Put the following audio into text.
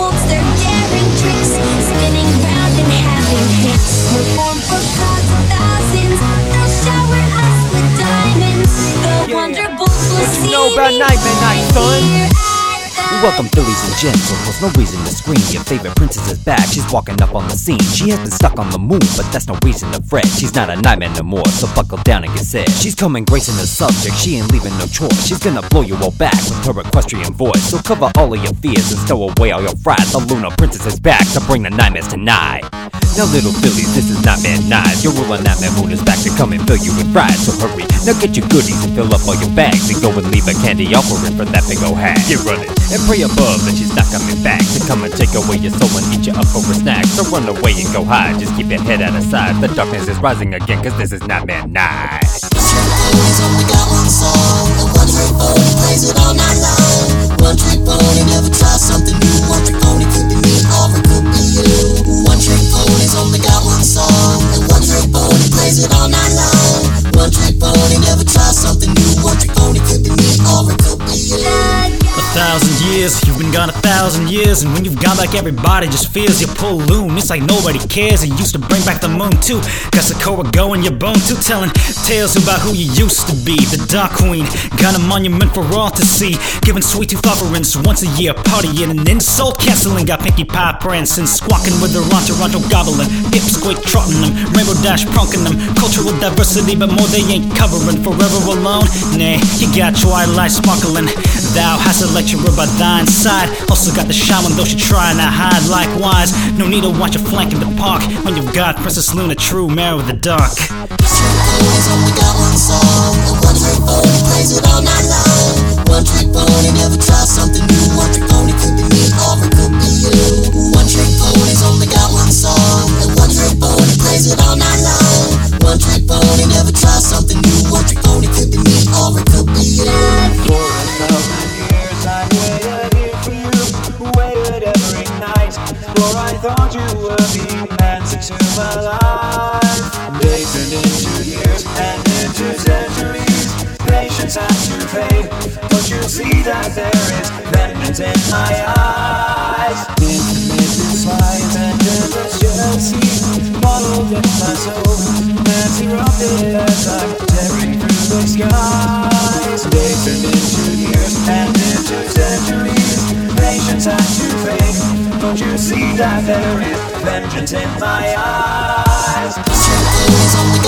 unfolds their daring tricks, spinning round and having hits. Perform for crowds of thousands, they'll shower us with diamonds. The Wonderbolts will What you see know about me Nightmare Night, son? here at the Welcome, Phillies and gentles, no reason to scream. Your favorite princess is back, she's walking up on the scene. She has been stuck on the moon, but that's no reason to fret. She's not a nightmare no more, so buckle down and get set. She's coming gracing the subject, she ain't leaving no choice. She's gonna blow you all back with her equestrian voice. So cover all of your fears and stow away all your fright. The Lunar Princess is back to bring the nightmares tonight. Now little Phillies, this is Nightmare Night. Your ruler Nightmare Moon is back to come and fill you with pride. So hurry, now get your goodies and fill up all your bags, and go and leave a candy offering for that big ol' hag. Get running and pray above that she's not coming back to come and take away your soul and eat you up for a snack. So run away and go hide, just keep your head out of sight. The darkness is rising again, cause this is Nightmare Night. Always only got one song, and one trick pony plays it all night long. One trick pony never tries something new. One trick pony could be me or it could be you. One trick pony's only got one song, and one trick pony plays it all night long. One trick pony never tries something new. One trick pony could be me or it could be you. 1,000 years, you've been gone 1,000 years, and when you've gone back, everybody just feels your balloon. It's like nobody cares. You used to bring back the moon too. Got Sakura going your bone too, telling tales about who you used to be. The Dark Queen, got a monument for all to see. Giving sweet tooth offerings once a year, partying and insult canceling. Got Pinkie Pie prancing, squawking with her entourage gobbling, pipsqueak trotting them, Rainbow Dash pronking them. Cultural diversity, but more they ain't covering. Forever alone, nah, you got Twilight sparkling. Thou hast a lecturer by thine side. Also got the shaman, though she trying to hide. Likewise, no need to watch a flank in the park when you've got Princess Luna, true mare of the dark. Pony's only got one song, and one trick pony plays it all night long. One trick pony never tries something new. One trick pony could be me or it could be you. One trick pony's only got one song, and one trick pony plays it all night long. One trick pony never tries something new. One trick pony could be me or it could be you. For 1,000 years I waited here for you, waited every night, for I thought you were the answer to my life. Days turned into years and into centuries, patience had to fade. Don't you see that there is vengeance in my eyes? Infinite despise and endless jealousy bottled in my soul, and erupted as I'm tearing through the skies. Days turned into years and into centuries, patience had to fade. Don't you see that there is vengeance in my eyes? Pony's only